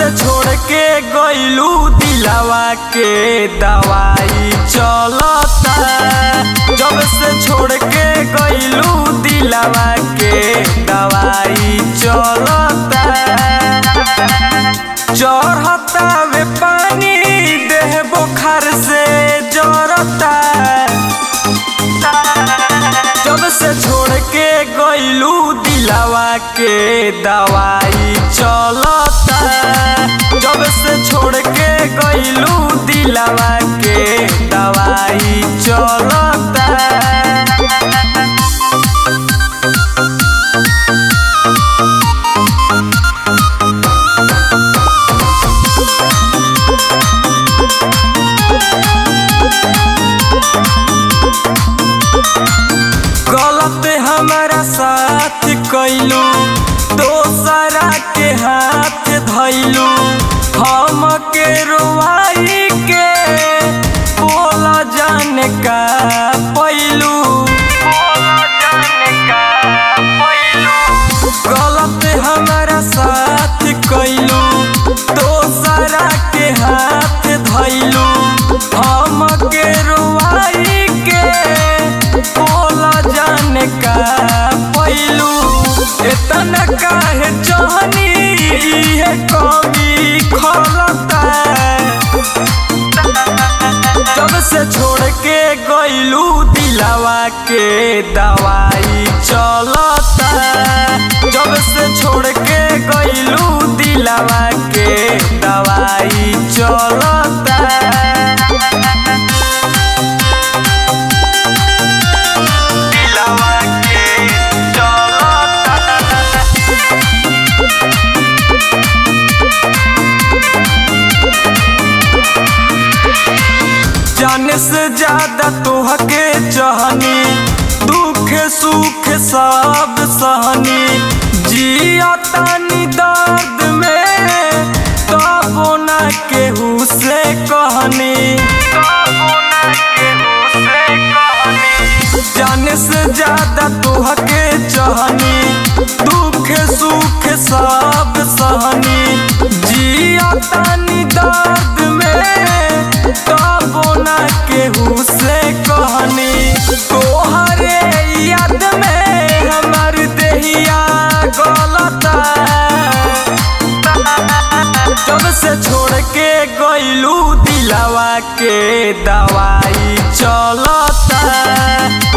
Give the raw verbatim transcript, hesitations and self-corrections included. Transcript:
से छोड़ के गइलू दिलवा के दवाई चलता। जब से छोड़ के गइलू दिलवा के दवाई चलता। चढ़ता वे पानी देह बुखार से जरता। जब से छोड़ के गइलू दिलवा के दवाई चलता। जब से छोड़ के गइलू दिलवा के दवाई चलता। गलत हमारा साथ कइलू दोसरा के हाथ धइलू। हम के रोवाई के बोला जाने का पैलू। गलत हमारा साथ कइलू दोसरा के हाथ धइलू। हम के रोवाई के बोला जाने का पैलू। इतना काहे चाहनी है कमी खलता। जब से छोड़ के गइलू दिलवा के दवाई चलता। जब से छोड़ के गइलू दिलवा के दवाई चलता। जाने से ज्यादा तोहके चाहनी। दुख सुख सब सहनी। जिया तानी दर्द में तबो ना केहू से कहनी। जाने से ज्यादा तोहके चाहनी। दुख सुख सब सहनी। जिया तानी दर्द में तबो ना केहू से कहनी। तोहरे याद में हमार देहिया गलता। जब से छोड़ के गइलू दिलवा के दवाई चलता।